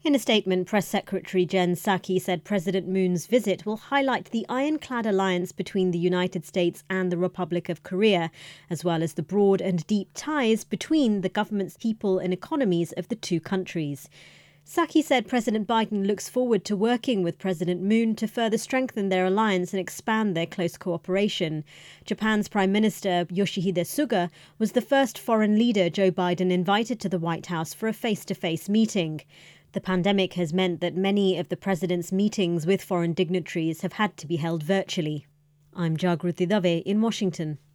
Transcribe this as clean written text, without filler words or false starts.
In a statement, Press Secretary Jen Psaki said President Moon's visit will highlight the ironclad alliance between the United States and the Republic of Korea, as well as the broad and deep ties between the governments, people and economies of the two countries. Psaki said President Biden looks forward to working with President Moon to further strengthen their alliance and expand their close cooperation. Japan's Prime Minister Yoshihide Suga was the first foreign leader Joe Biden invited to the White House for a face-to-face meeting. The pandemic has meant that many of the president's meetings with foreign dignitaries have had to be held virtually. I'm Jagruti Dave in Washington.